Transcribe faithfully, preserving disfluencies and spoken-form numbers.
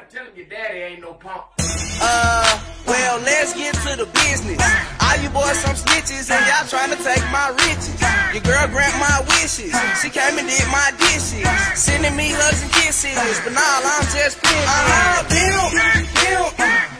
Tell him your daddy ain't no punk. Uh, well, let's get to the business. All you boys some snitches and y'all trying to take my riches. Your girl grant my wishes. She came and did my dishes. Sending me hugs and kisses. But nah, I'm just playing. Uh-huh, pimp, pimp.